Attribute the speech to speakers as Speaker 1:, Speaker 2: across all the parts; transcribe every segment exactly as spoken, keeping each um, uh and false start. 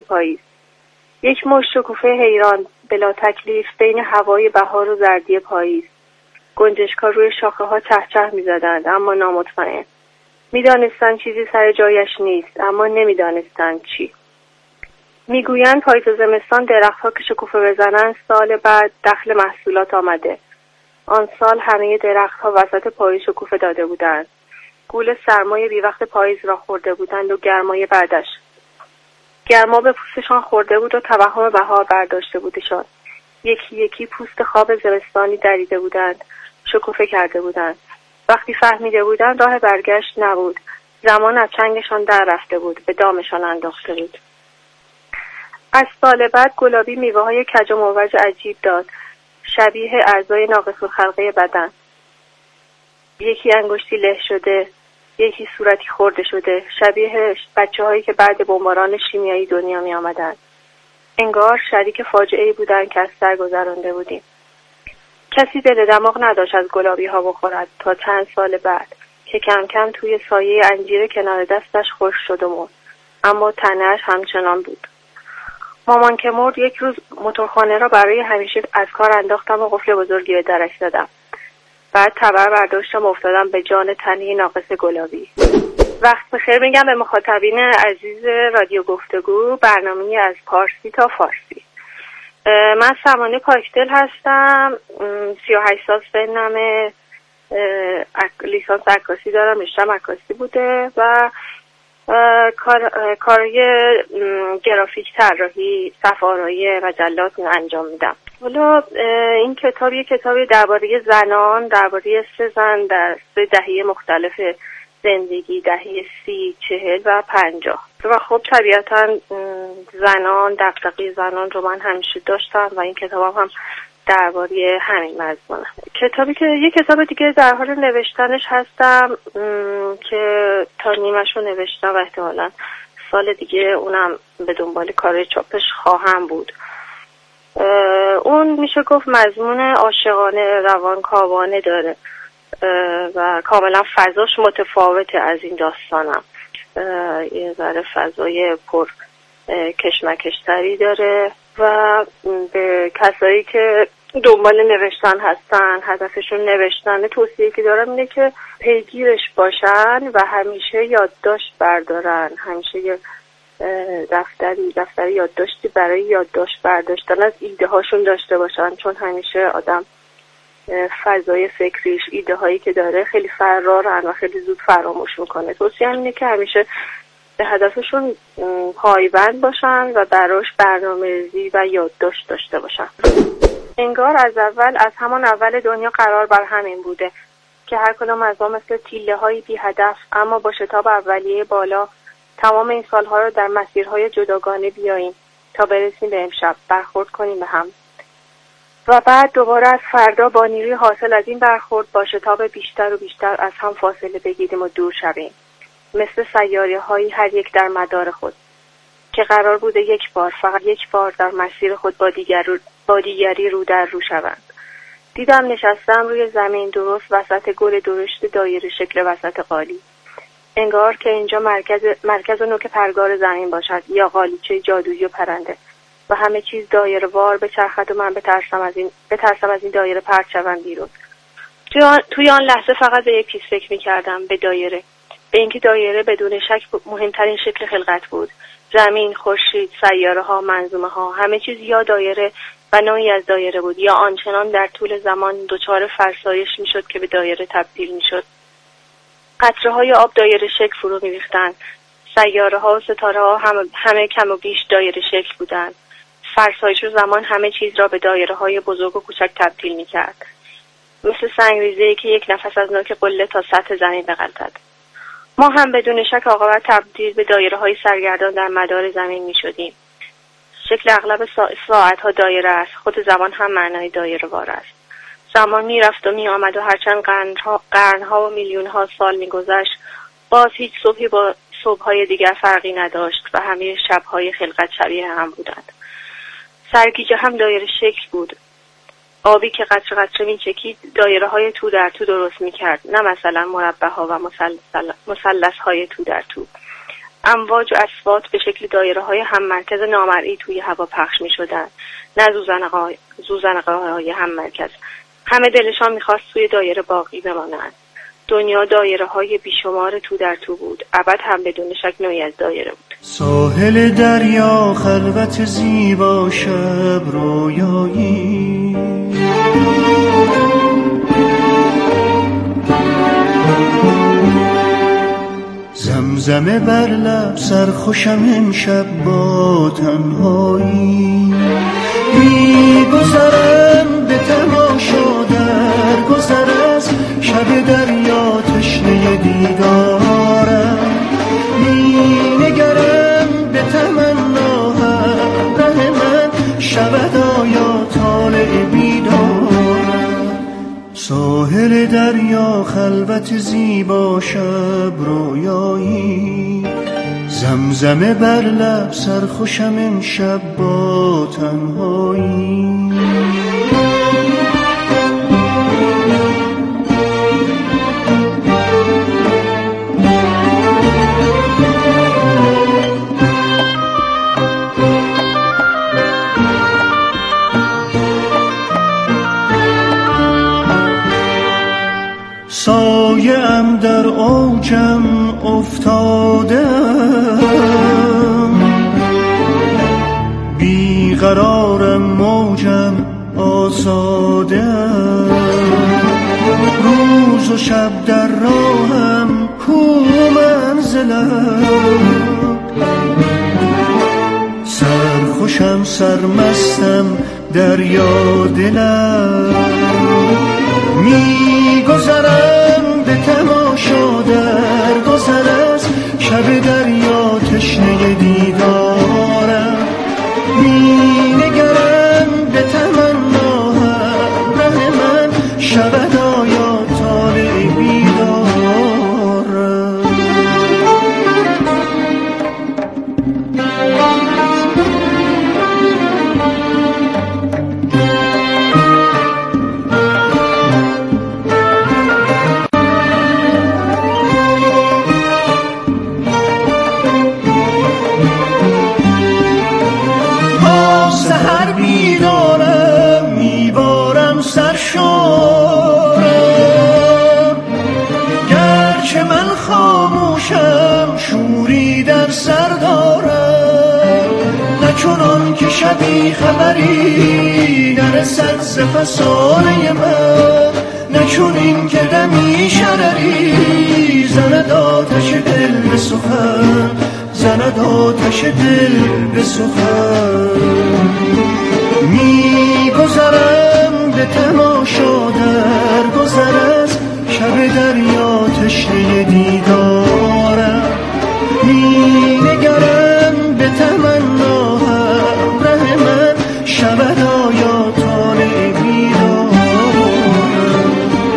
Speaker 1: پاییز. یک مشت شکوفه حیران بلا تکلیف بین هوای بهار و زردی پاییز. گنجشک‌ها روی شاخه ها چهچه می‌زدند اما نامطمئن. می‌دانستند چیزی سر جایش نیست اما نمی‌دانستند چی. میگویند پاییز و زمستان درخت‌ها که شکوفه بزنند سال بعد دخل محصولات آمده. آن سال همه درخت‌ها وسط پاییز شکوفه داده بودند. گول سرمای بی وقت پاییز را خورده بودند و گرمای بعدش. گرما به پوستشان خورده بود و توهم بهار برداشته بودشان. یکی یکی پوست خواب زمستانی دریده بودند. شکوفه کرده بودند. وقتی فهمیده بودند راه برگشت نبود. زمان از چنگشان در رفته بود. به دامشان انداخته بود. از سال بعد گلابی میوه‌های کج و موج عجیب داد. شبیه اعضای ناقص الخلقه بدن. یکی انگشتی له شده، یکی صورتی خورده شده، شبیه بچه‌هایی که بعد بمباران شیمیایی دنیا می آمدند. انگار شریک فاجعه‌ای بودند که از سر گذرانده بودیم. کسی دل دماغ نداشت از گلابی ها بخورد تا چند سال بعد که کم کم توی سایه انجیر کنار دستش خشک شد و مرد. اما تنه‌اش همچنان بود. مامان که مرد یک روز موتورخانه را برای همیشه از کار انداختم و قفل بزرگی به درش زدم. بعد تبر برداشتم و افتادم به جان تنی ناقص گلابی. وقت بخیر میگم به مخاطبین عزیز رادیو گفتگو، برنامه از پارسی تا فارسی. من سمانه پاکدل هستم، سی و هشت سال سنمه، لیسانس عکاسی دارم، رشته‌ام عکاسی بوده و کار کارهای گرافیک، طراحی، صفحه آرایی مجلات انجام میدم. حالا این کتاب یک کتابی درباره زنان، درباره سه زن در سه دهه مختلف زندگی، دهه سی، چهل و پنجاه. و خب طبیعتا زنان، دغدغه زنان رو من همیشه داشتم و این کتابم هم درباره همین مضمونه. کتابی که یک کتاب دیگه در حال نوشتنش هستم که تا نیمش رو نوشتم و احتمالاً سال دیگه اونم به دنبال کار چاپش خواهم بود. اون میشه گفت مضمون عاشقانه، روانکاوانه داره و کاملا فضاش متفاوته از این داستانم. یه ذره فضای پر کشمکشتری داره و به کسایی که دنبال نوشتن هستن، هدفشون نوشتن، توصیه که دارم اینه که پیگیرش باشن و همیشه یادداشت بردارن، همیشه یه دفتری دفتر یادداشتی برای یادداشت برداشتن از ایده هاشون داشته باشن، چون همیشه آدم فضای فکریش، ایده هایی که داره خیلی فرارن و خیلی زود فراموش میکنه. توصیه اینه که همیشه به هدفشون پایبند باشن و براش برنامه‌ریزی و یادداشت داشته باشن. انگار از اول، از همان اول دنیا قرار بر همین بوده که هر کدام از ما مثل تیله های بی هدف اما با شتاب اولیه بالا تمام این سالها رو در مسیرهای جداگانه بیاییم تا برسیم به امشب، برخورد کنیم به هم و بعد دوباره از فردا با نیروی حاصل از این برخورد با شتاب بیشتر و بیشتر از هم فاصله بگیریم و دور شویم، مثل سیاره‌هایی هر یک در مدار خود که قرار بوده یک بار، فقط یک بار در مسیر خود با دیگر رو با دیگری رو در رو شوند. دیدم نشستم روی زمین درست وسط گل درشت دایره شکل وسط قالی. انگار که اینجا مرکز مرکز و نوک پرگار زمین باشد یا قالیچه جادویی و پرنده و همه چیز دایره وار به چرخد و من بترسم از این بترسم از این دایره پرت شوم بیرون. توی آن, توی آن لحظه فقط به یک چیز فکر می‌کردم، به دایره، به اینکه دایره بدون شک مهمترین شکل خلقت بود. زمین، خورشید، سیاره‌ها، منظومه‌ها، همه چیز یا دایره و نوعی از دایره بود یا آنچنان در طول زمان دچار فرسایش می‌شد که به دایره تبدیل می‌شد. قطره‌های آب دایره شکل فرو می‌ریختند. سیاره‌ها و ستاره‌ها هم همه کم و بیش دایره شکل بودند. فرسایش زمان همه چیز را به دایره‌های بزرگ و کوچک تبدیل می‌کرد. مثل سنگریزه‌ای که یک نفس از نوک قله تا سطح زمین بغلطد. ما هم بدون شک عاقبت تبدیل به دایره‌های سرگردان در مدار زمین می‌شدیم. شکل اغلب سا... ساعت‌ها دایره است. خود زمان هم معنای دایره وار است. زمان می‌رفت و می‌آمد و هرچند قرن‌ها قرن‌ها و میلیون‌ها سال می‌گذشت، باز هیچ صبحی با صبح‌های دیگر فرقی نداشت و همه شب‌های خلقت شبیه هم بودند. سرگیجه هم دایره شکل بود. آبی که قطره قطره می‌چکید دایره‌های تو در تو درست می‌کرد، نه مثلا مربع‌ها و مثلث‌های تو در تو. امواج و اصوات به شکل دایره های هم مرکز نامرئی توی هوا پخش می شدن، نه زوزنقه های هم مرکز. همه دلشان میخواست توی دایره باقی بمانند. دنیا دایره های بیشمار تو در تو بود، ابد هم بدون شک نوعی از دایره بود.
Speaker 2: ساحل دریا خلوت زیبا شب رویایی، زمزمه بر لب سرخوشم امشب با تنهایی. میگذرم به تماشا در گذر از شب دریا تشنه دیدارم، مینگرم به تمنا ره من شود آیا طالع بیدارم. ساحل دریا خلوت زیبا شب رویایی، زمزمه بر لب سرخوشم امشب با تنهایی. سایه‌ام در اوجم افتادم، بیقرارم موجم آزادم، روز و شب در راهم کو منزلم، سرخوشم سرمستم دریا دلم، میگذرم به تماشا در گذر از شب دریا تشنه دیدارم، مینگرم به تمنا ره من شود آیا طالع بیدارم. چنان که شبی خبری نرسد ز فسانه من، نه چنین که دمی شرری زند آتش دل به سخن، زند آتش دل به سخن. میگذرم به تماشا در گذر از شب دریا تشنه دیدارم، مینگرم به تمنا ره من شود آیا طالع بیدارم.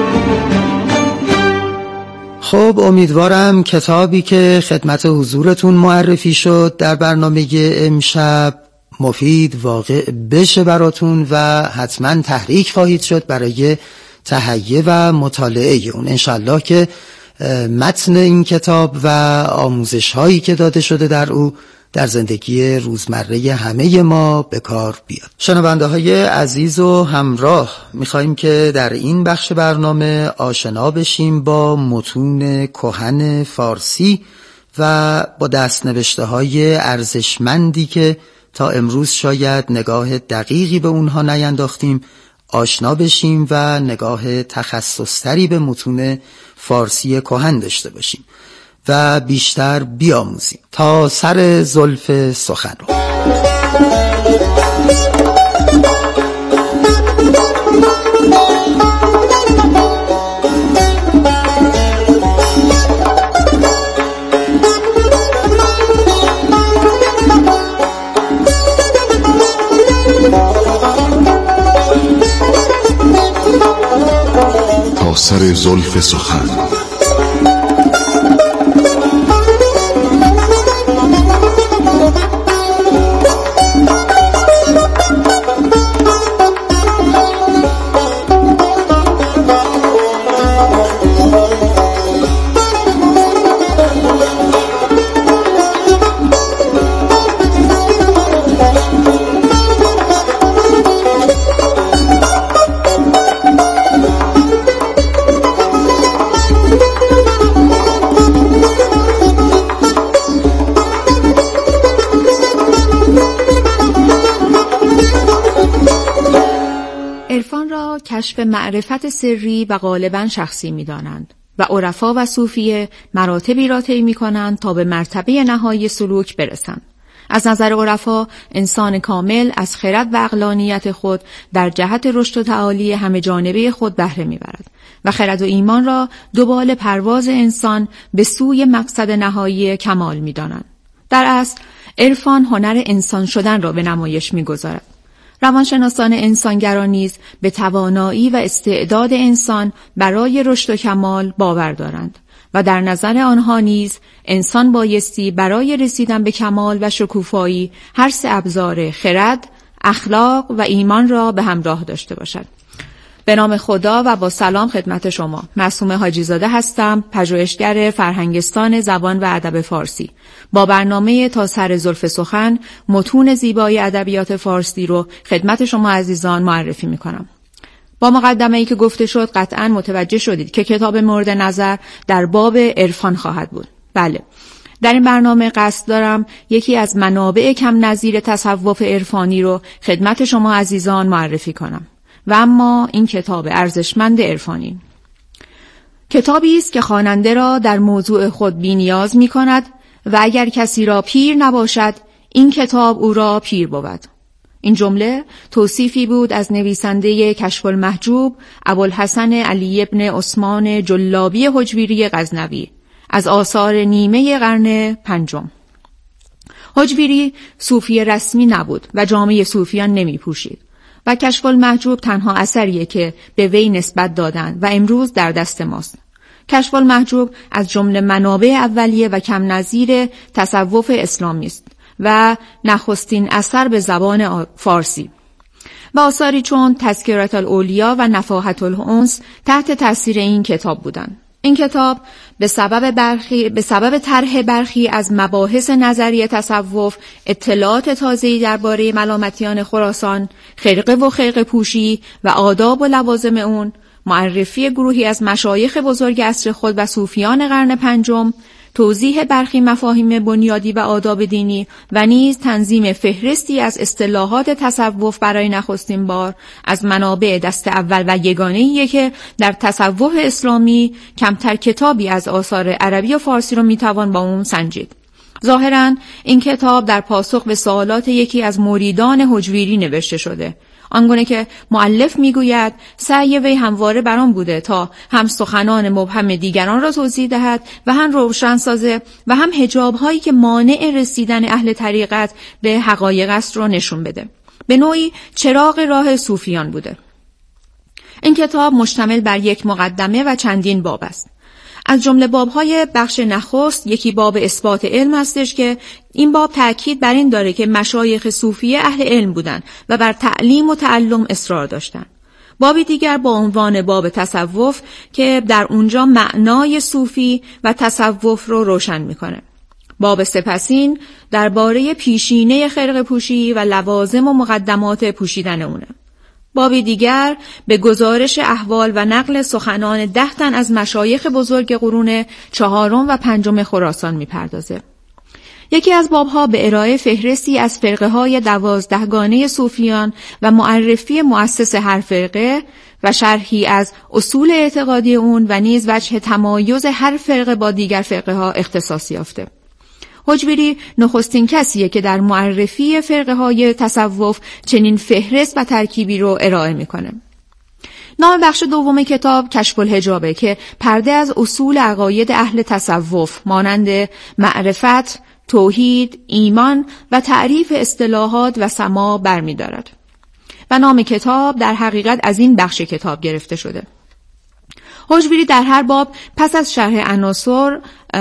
Speaker 3: خب امیدوارم کتابی که خدمت حضورتون معرفی شد در برنامه امشب مفید واقع بشه براتون و حتما تحریک خواهید شد برای تهیه و مطالعه اون. انشالله که متن این کتاب و آموزش هایی که داده شده در او در زندگی روزمره همه ما به کار بیاد. شنونده های عزیز و همراه، میخواییم که در این بخش برنامه آشنا بشیم با متون کهن فارسی و با دستنوشته های ارزشمندی که تا امروز شاید نگاه دقیقی به اونها نینداختیم آشنا بشیم و نگاه تخصص‌تری به متون فارسی کهن داشته باشیم و بیشتر بیاموزیم تا سر زلف سخنران.
Speaker 4: تا سر زلف سخن.
Speaker 5: کشف معرفت سری و غالباً شخصی می‌دانند و عرفا و صوفیه مراتبی را طی می‌کنند تا به مرتبه نهایی سلوک برسند. از نظر عرفا انسان کامل از خرد و عقلانیت خود در جهت رشد و تعالی همه جانبه خود بهره می‌برد و خرد و ایمان را دوبال پرواز انسان به سوی مقصد نهایی کمال می‌دانند. در اصل عرفان هنر انسان شدن را به نمایش می‌گذارد. روانشناسان انسانگرا نیز به توانایی و استعداد انسان برای رشد و کمال باور دارند و در نظر آنها نیز انسان بایستی برای رسیدن به کمال و شکوفایی هر سه ابزار خرد، اخلاق و ایمان را به همراه داشته باشد. به نام خدا و با سلام خدمت شما. معصومه حاجی زاده هستم، پژوهشگر فرهنگستان زبان و ادب فارسی. با برنامه تا سر زلف سخن متون زیبای ادبیات فارسی رو خدمت شما عزیزان معرفی می‌کنم. با مقدمه‌ای که گفته شد قطعاً متوجه شدید که کتاب مورد نظر در باب عرفان خواهد بود. بله. در این برنامه قصد دارم یکی از منابع کم نظیر تصوف عرفانی رو خدمت شما عزیزان معرفی کنم. و اما این کتاب ارزشمند عرفانی کتابی است که خواننده را در موضوع خود بی‌نیاز می‌کند و اگر کسی را پیر نباشد این کتاب او را پیر بود. این جمله توصیفی بود از نویسنده کشف المحجوب ابوالحسن علی بن عثمان جلابی حجویری غزنوی از آثار نیمه قرن پنجم. حجویری صوفی رسمی نبود و جامه صوفیان نمی پوشید و کشف المحجوب تنها اثریه که به وی نسبت دادند و امروز در دست ماست. کشف المحجوب از جمله منابع اولیه و کم نظیر تصوف اسلامی است و نخستین اثر به زبان فارسی و آثاری چون تذکرة الاولیا و نفاحة الانس تحت تاثیر این کتاب بودند. این کتاب به سبب برخی به سبب طرح برخی از مباحث نظری تصوف، اطلاعات تازه‌ای درباره ملامتیان خراسان، خرقه و خرقه پوشی و آداب و لوازم اون، معرفی گروهی از مشایخ بزرگ عصر خود و صوفیان قرن پنجم، توضیح برخی مفاهیم بنیادی و آداب دینی و نیز تنظیم فهرستی از اصطلاحات تصوف برای نخستین بار از منابع دست اول و یگانه‌ایه که در تصوف اسلامی کمتر کتابی از آثار عربی و فارسی رو میتوان با اون سنجید. ظاهراً این کتاب در پاسخ به سوالات یکی از مریدان حجویری نوشته شده، آنگونه که مؤلف میگوید سعی وی همواره بر آن بوده تا هم سخنان مبهم دیگران را توضیح دهد و هم روشن سازه و هم حجاب هایی که مانع رسیدن اهل طریقت به حقایق است را نشون بده. به نوعی چراغ راه صوفیان بوده. این کتاب مشتمل بر یک مقدمه و چندین باب است. از جمله باب‌های بخش نخست یکی باب اثبات علم هستش که این باب تأکید بر این داره که مشایخ صوفیه اهل علم بودند و بر تعلیم و تعلم اصرار داشتند. بابی دیگر با عنوان باب تصوف که در اونجا معنای صوفی و تصوف رو روشن میکنه. باب سپسین درباره پیشینه خرقه پوشی و لوازم و مقدمات پوشیدن اونه. بابی دیگر به گزارش احوال و نقل سخنان ده تن از مشایخ بزرگ قرون چهارم و پنجم خراسان میپردازه. یکی از بابها به ارائه فهرستی از فرقه های دوازدهگانه صوفیان و معرفی مؤسس هر فرقه و شرحی از اصول اعتقادی اون و نیز وجه تمایز هر فرقه با دیگر فرقه ها اختصاص یافته. حجویری نخستین کسیه که در معرفی فرقه های تصوف چنین فهرست و ترکیبی رو ارائه میکنه. نام بخش دوم کتاب کشف الحجابه که پرده از اصول عقاید اهل تصوف مانند معرفت، توحید، ایمان و تعریف اصطلاحات و سما برمی‌دارد. و نام کتاب در حقیقت از این بخش کتاب گرفته شده. حجویری در هر باب پس از شرح عناصر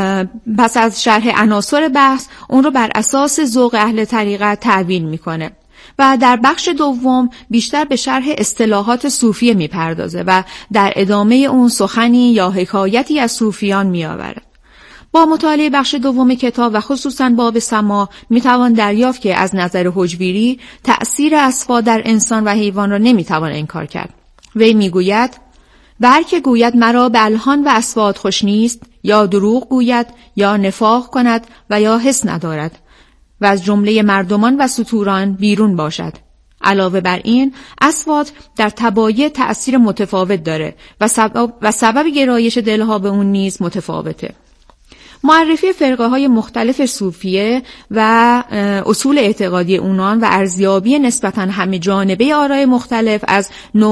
Speaker 5: پس از شرح عناصر بحث اون رو بر اساس ذوق اهل طریقت تعیین میکنه و در بخش دوم بیشتر به شرح اصطلاحات صوفیه میپردازه و در ادامه اون سخنی یا حکایتی از صوفیان میآورد. با مطالعه بخش دوم کتاب و خصوصاً باب سما میتوان دریافت که از نظر حجویری تأثیر اصفا در انسان و حیوان را نمیتوان انکار کرد. وی میگوید هر که گوید مرا به الحان و اصوات خوش نیست یا دروغ گوید یا نفاق کند و یا حس ندارد و از جمله مردمان و ستوران بیرون باشد. علاوه بر این اصوات در تبایع تأثیر متفاوت داره و سبب و سبب گرایش دلها به اون نیز متفاوته. معرفی فرقه های مختلف صوفیه و اصول اعتقادی اونان و ارزیابی نسبتاً همه جانبه آراء مختلف از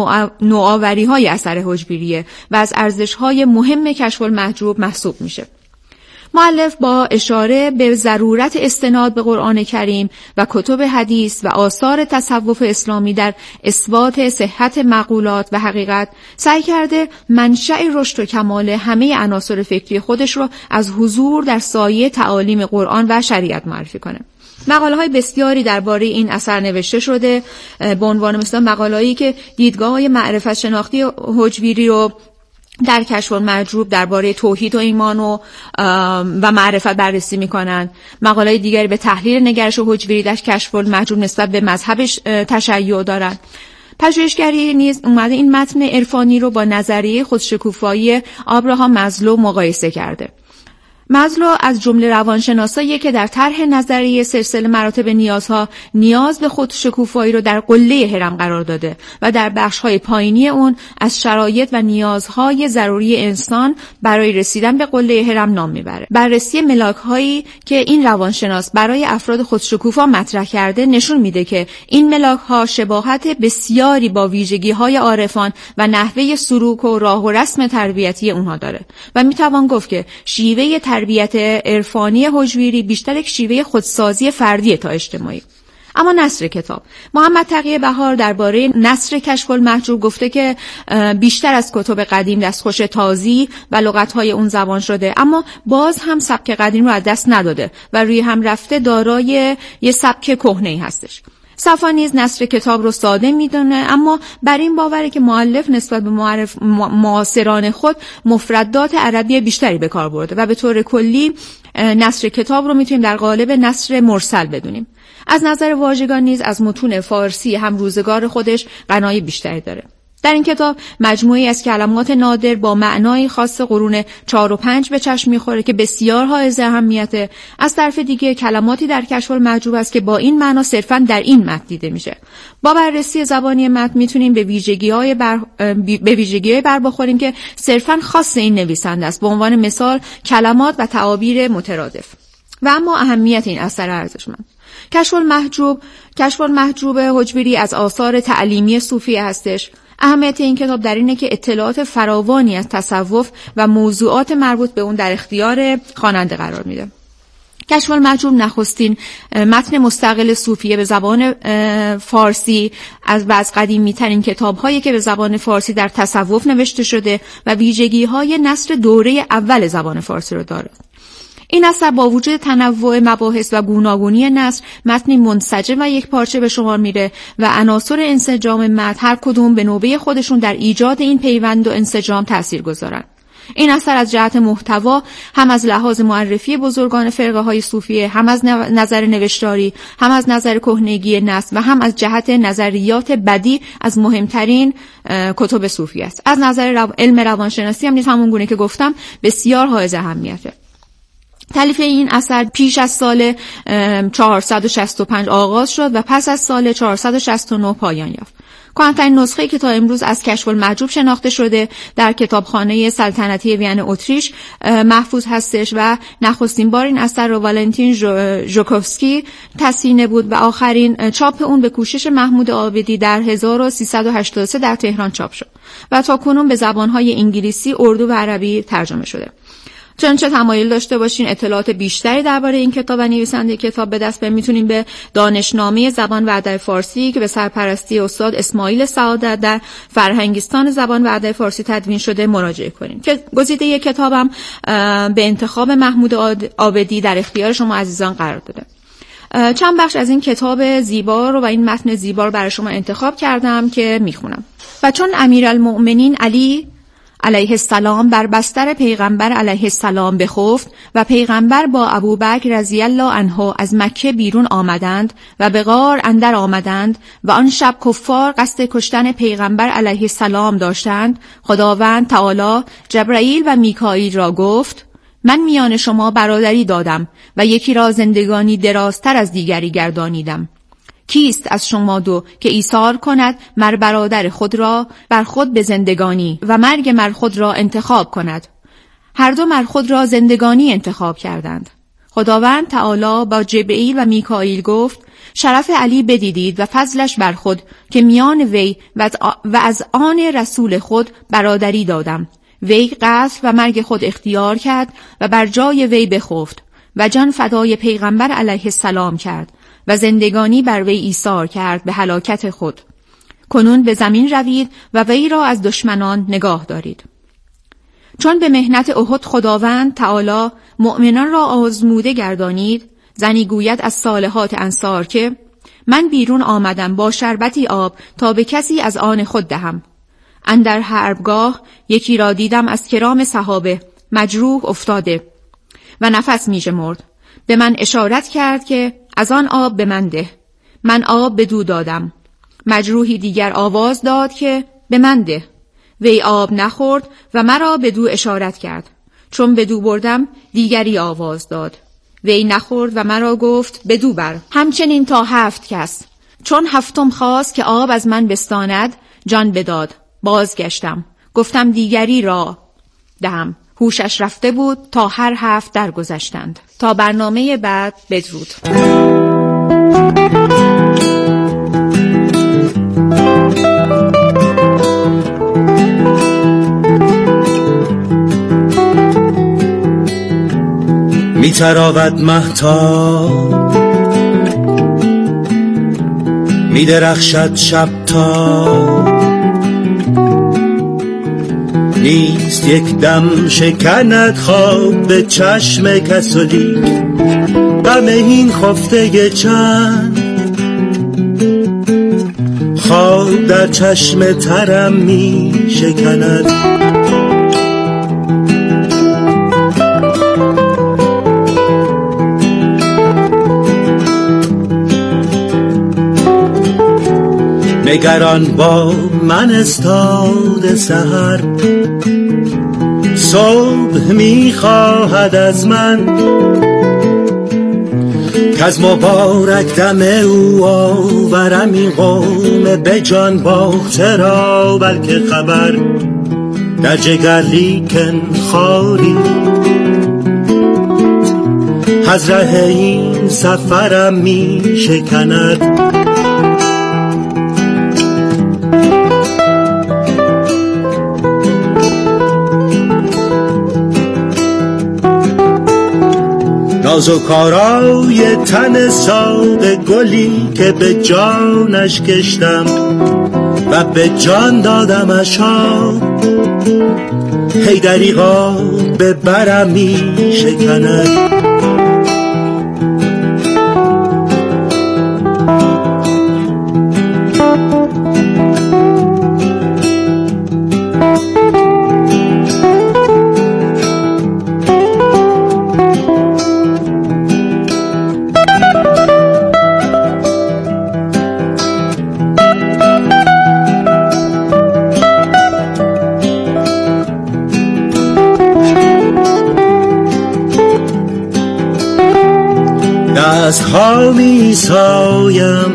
Speaker 5: نوآوری های اثر حجویریه و از ارزش های مهم کشف المحجوب محسوب میشه. مؤلف با اشاره به ضرورت استناد به قرآن کریم و کتب حدیث و آثار تصوف اسلامی در اثبات صحت مقولات و حقیقت سعی کرده منشأ رشد و کمال همه عناصر فکری خودش رو از حضور در سایه تعالیم قرآن و شریعت معرفی کنه. مقاله‌های بسیاری درباره این اثر نوشته شده به عنوان مثلا مقاله‌ای که دیدگاه‌های معرفت شناختی حجویری رو در کشف المحجوب درباره توحید و ایمان و و معرفت بررسی میکنن. مقاله دیگری به تحلیل نگرش حجویری در کشف المحجوب نسبت به مذهبش تشیع دارن. پژوهشگری نیز اومده این متن عرفانی رو با نظریه خودشکوفایی آبراهام مازلو مقایسه کرده. مازلو از جمله روانشناسایی که در طرح نظریه سلسله مراتب نیازها نیاز به خودشکوفایی رو در قله هرم قرار داده و در بخش‌های پایینی اون از شرایط و نیازهای ضروری انسان برای رسیدن به قله هرم نام میبره. بررسی ملاک‌هایی که این روانشناس برای افراد خودشکوفا مطرح کرده نشون میده که این ملاک‌ها شباهت بسیاری با ویژگی‌های عارفان و نحوه سلوک و راه و رسم تربیتی اونها داره و میتوان گفت که شیوه تربیت عرفانی حجویری بیشتر یک شیوه خودسازی فردی تا اجتماعی. اما نثر کتاب محمد تقی بهار درباره نثر کشف المحجوب گفته که بیشتر از کتب قدیم دستخوش تازی و لغت‌های اون زبان شده، اما باز هم سبک قدیم رو از دست نداده و روی هم رفته دارای یه سبک کهنه‌ای هستش. صفا نیز نثر کتاب رو ساده میدونه، اما بر این باوره که مؤلف نسبت به معرف معاصران خود مفردات عربی بیشتری به کار برده و به طور کلی نثر کتاب رو میتونیم در قالب نثر مرسل بدونیم. از نظر واژگان نیز از متون فارسی هم روزگار خودش غنای بیشتری داره. در این کتاب مجموعی از کلمات نادر با معنای خاص قرون چهار و پنج به چشم میخوره که بسیار حائز اهمیته. از طرف دیگه کلماتی در کشف المحجوب است که با این معنا صرفاً در این متن دیده میشه. با بررسی زبانی متن میتونیم به ویژگی‌های بر به ویژگی‌های بر بخوریم که صرفاً خاص این نویسنده است، به عنوان مثال کلمات و تعابیر مترادف. و اما اهمیت این اثر ارزشمند. کشف المحجوب کشف المحجوب حجویری از آثار تعلیمی صوفیه هستش. اهمیت این کتاب در اینه که اطلاعات فراوانی از تصوف و موضوعات مربوط به اون در اختیار خواننده قرار میده. کشف المحجوب نخستین متن مستقل صوفیه به زبان فارسی از بعض قدیمی ترین کتاب هایی که به زبان فارسی در تصوف نوشته شده و ویژگی های نثر دوره اول زبان فارسی رو داره. این اثر با وجود تنوع مباحث و گوناگونی نثر متنی منسجم و یک پارچه به شمار میره و عناصر انسجام متن هر کدوم به نوبه خودشون در ایجاد این پیوند و انسجام تأثیر گذارن. این اثر از جهت محتوا هم از لحاظ معرفی بزرگان فرقه های صوفیه، هم از نظر نوشتاری، هم از نظر کهنگی نثر و هم از جهت نظریات بدی از مهمترین کتب صوفی است. از نظر رو... علم روانشناسی هم نیز همون گونه که گفتم بسیار حائز اهمیته. تالیف این اثر پیش از سال چهارصد و شصت و پنج آغاز شد و پس از سال چهارصد و شصت و نه پایان یافت. کهن‌ترین نسخه‌ای که تا امروز از کشف المحجوب شناخته شده در کتابخانه سلطنتی وین اتریش محفوظ هستش و نخستین بار این اثر رو والنتین ژوکوفسکی تصحیح بود و آخرین چاپ اون به کوشش محمود عابدی در هزار و سیصد و هشتاد و سه در تهران چاپ شد و تا کنون به زبان‌های انگلیسی، اردو و عربی ترجمه شده. چنانچه تمایل داشته باشین اطلاعات بیشتری درباره این کتاب و نویسنده کتاب به دست بیارین، میتونین به دانشنامه زبان و ادب فارسی که به سرپرستی استاد اسماعیل سعادت در فرهنگستان زبان و ادب فارسی تدوین شده مراجعه کنین. که گزیده کتابم به انتخاب محمود عابدی در اختیار شما عزیزان قرار داده. چند بخش از این کتاب زیبا رو و این متن زیبا رو برای شما انتخاب کردم که میخونم. و چون امیرالمؤمنین علی علیه السلام بر بستر پیغمبر علیه السلام بخفت و پیغمبر با ابوبکر رضی الله عنه از مکه بیرون آمدند و به غار اندر آمدند و آن شب کفار قصد کشتن پیغمبر علیه السلام داشتند، خداوند تعالی جبرائیل و میکائیل را گفت من میان شما برادری دادم و یکی را زندگانی درازتر از دیگری گردانیدم کیست از شما دو که ایثار کند مر برادر خود را بر خود به زندگانی و مرگ مر خود را انتخاب کند؟ هر دو مر خود را زندگانی انتخاب کردند. خداوند تعالی با جبرئیل و میکائیل گفت شرف علی بدیدید و فضلش بر خود که میان وی و از آن رسول خود برادری دادم. وی قتل و مرگ خود اختیار کرد و بر جای وی بخفت و جان فدای پیغمبر علیه السلام کرد و زندگانی بر وی ایثار کرد به هلاکت خود. کنون به زمین روید و وی را از دشمنان نگاه دارید. چون به مهنت احد خداوند تعالی مؤمنان را آزموده گردانید، زنی گوید از صالحات انصار که من بیرون آمدم با شربتی آب تا به کسی از آن خود دهم. اندر حربگاه یکی را دیدم از کرام صحابه مجروح افتاده و نفس می ژمرد. به من اشارت کرد که از آن آب به من ده. من آب به دو دادم. مجروحی دیگر آواز داد که به من ده. وی آب نخورد و مرا به دو اشارت کرد. چون به دو بردم دیگری آواز داد. وی نخورد و مرا گفت به دو بر. همچنین تا هفت کس. چون هفتم خواست که آب از من بستاند جان بداد. بازگشتم. گفتم دیگری را دهم. هوشش رفته بود تا هر هفت درگذشتند. تا برنامه بعد بدرود.
Speaker 2: می تراود مهتاب می درخشد شب تا نیست یک دم شکند خواب به چشم کسولی غم این خفته چند خواب در چشم ترم می شکند نگران با من استاد سحر صبح میخواهد از من که از مبارک دم او آورم این قوم به جان باخته را بلکه خبر در جگر لیکن خاری از ره این سفرم می شکند نازوکارای تن ساق گلی که به جانش کشتم و به جان دادمش آب هی دریغا به برم می شکند دست ها می سایم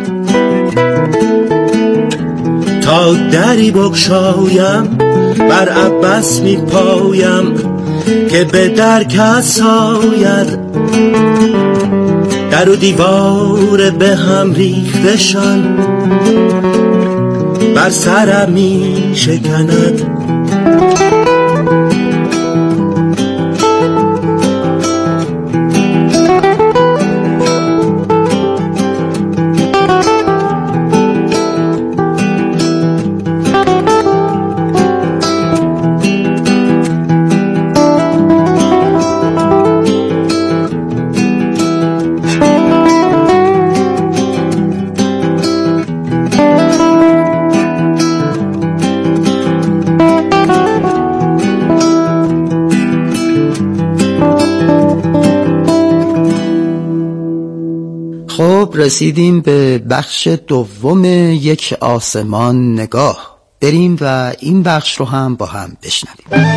Speaker 2: تا دری بگشایم بر عباس می پایم که به در کس آید در و دیوار به هم ریختشان بر سرم می شکند
Speaker 3: رسیدیم به بخش دوم یک آسمان نگاه. بریم و این بخش رو هم با هم بشنویم.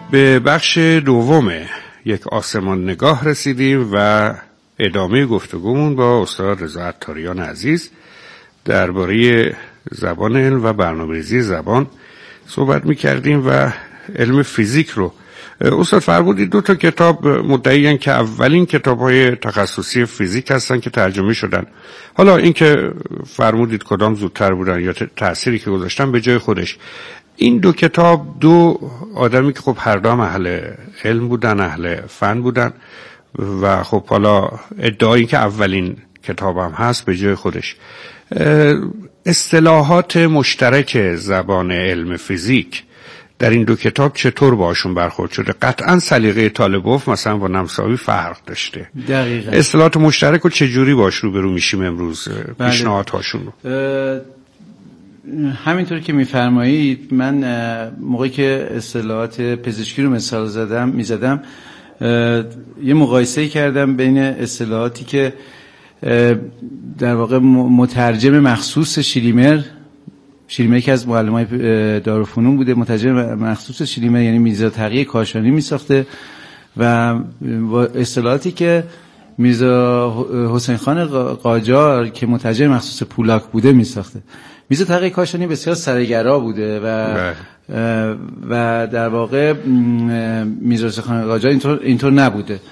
Speaker 6: به بخش دوم یک آسمان نگاه رسیدیم و ادامه گفتگومون با استاد رضا عطاریان عزیز درباره زبان علم و برنامه‌ریزی زبان صحبت می‌کردیم و علم فیزیک رو. استاد فرمودید دو تا کتاب مدعی‌اند که اولین کتاب‌های تخصصی فیزیک هستن که ترجمه شدن. حالا این که فرمودید کدام زودتر بودن یا تأثیری که گذاشتن به جای خودش، این دو کتاب دو آدمی که خب هر دو اهل علم بودن، اهل فن بودن و خب حالا ادعایی که اولین کتابم هست به جای خودش. اصطلاحات مشترک زبان علم فیزیک در این دو کتاب چطور باشون برخورد شده؟ قطعا سلیقه طالبوف مثلا با نمساوی فرق داشته.
Speaker 7: دقیقاً.
Speaker 6: اصطلاحات مشترک رو چجوری باش روبرو میشیم امروز؟
Speaker 7: بله.
Speaker 6: پیشنهادهاشون رو
Speaker 7: همینطور که میفرمایید، من موقعی که اصطلاحات پزشکی رو مثال زدم میزدم یه مقایسه کردم بین اصطلاحاتی که در واقع مترجم مخصوص شیلیمر شیلیمر که از معلمای دارالفنون بوده، مترجم مخصوص شیلیمر یعنی میرزا تقی کاشانی میساخته و اصطلاحاتی که میرزا حسین خان قاجار که مترجم مخصوص پولاک بوده میساخته. میرزا تقی کاشانی بسیار سرگرا بوده و و در واقع میرزا حسین خان قاجار اینطور اینطور نبوده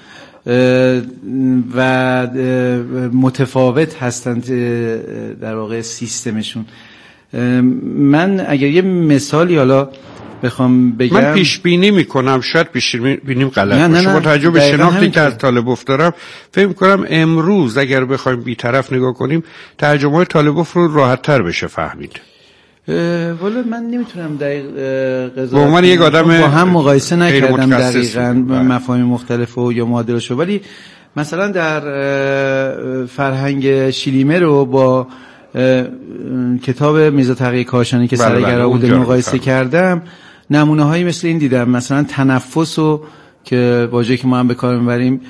Speaker 7: و متفاوت هستند در واقع سیستمشون. من اگر یه مثالی حالا بخوام بگم،
Speaker 6: من پیش بینی میکنم شاید پیش بینیم غلط
Speaker 7: نه
Speaker 6: باشه.
Speaker 7: نه
Speaker 6: با توجه به شناختی که از
Speaker 7: طالب
Speaker 6: طالبوف دارم فکر میکنم امروز اگر بخوایم بی‌طرف نگاه کنیم ترجمه طالبوف رو راحت تر بشه فهمید.
Speaker 7: والا من نمیتونم دقیق قضاوت
Speaker 6: با من یک آدم
Speaker 7: با هم مقایسه نکردم دقیقاً مفاهیم مختلف و یا معادلشو، ولی مثلا در فرهنگ شیلیمر رو با کتاب میرزا تقی کاشانی که سرگرا بوده مقایسه کردم، نمونه هایی مثل این دیدم. مثلا تنفس و که واژه‌ای که ما هم به کار میبریم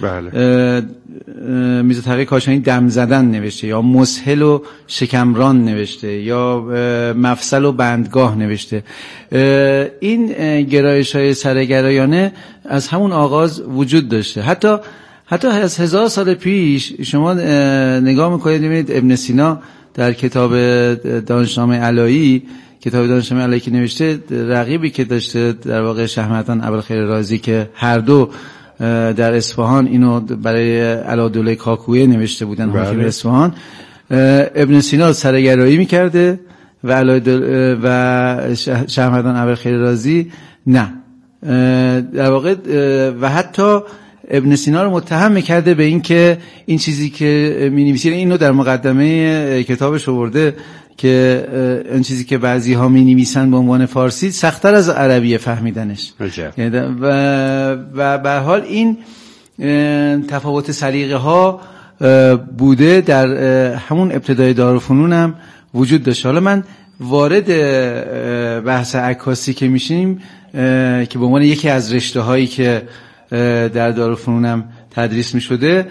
Speaker 7: میرزا تقی کاشانی دم زدن نوشته، یا مسهل و شکمران نوشته، یا مفصل و بندگاه نوشته. این گرایش های سرگرایانه از همون آغاز وجود داشته. حتی حتی از هزار سال پیش شما نگاه میکنید میبینید ابن سینا در کتاب دانشنامه علایی کتاب دانشنامه علایی که نوشته، رقیبی که داشته در واقع شهمدان ابوالخیر رازی که هر دو در اصفهان اینو برای علادوله کاکویه نوشته بودن، حاکم اصفهان، ابن سینا سرگرایی میکرده و و شهمدان ابوالخیر رازی نه. در واقع و حتی ابن سینا رو متهم میکرده به این که این چیزی که مینویسه، اینو در مقدمه کتابش آورده که این چیزی که بعضی ها مینویسن به عنوان فارسی سخت‌تر از عربی فهمیدنش. و و به هر حال این تفاوت سلیقه ها بوده در همون ابتدای دارالفنون هم وجود داشته. حالا من وارد بحث عکاسی که میشیم که به عنوان یکی از رشته هایی که در دارالفنونم تدریس می شده،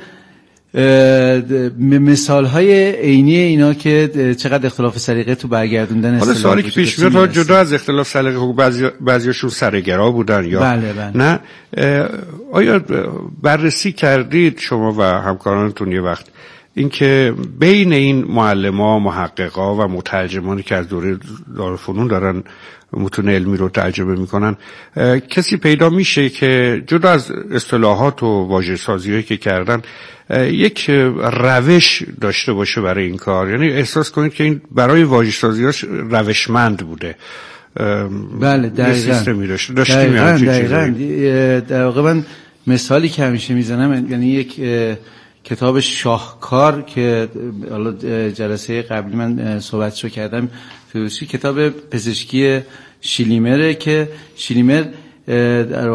Speaker 7: مثال های عینی اینا که چقدر اختلاف سلیقه تو برگردوندن اصطلاح.
Speaker 6: حالا سوالی که پیش میاد ها جدا از اختلاف سلیقه، بعضی بعضیاشون سرگرا بودن یا
Speaker 7: بله بله.
Speaker 6: نه، آیا بررسی کردید شما و همکارانتون یه وقت اینکه بین این معلما، محققا و مترجمانی که از دوره دارالفنون دارن متون علمی رو ترجمه میکنن، کسی پیدا میشه که جدا از اصطلاحات و واژه سازی‌هایی که کردن یک روش داشته باشه برای این کار؟ یعنی احساس کنید که این برای واژه سازی‌هاش روشمند بوده.
Speaker 7: بله دقیقاً.
Speaker 6: سیستمی داشته. داشتیم
Speaker 7: دقیقاً دقیقاً. در واقع من مثالی که همیشه میزنم، یعنی یک کتاب شاهکار که حالا جلسه قبلی من صحبتشو کردم، کتاب پزشکی شیلیمره که شیلیمر در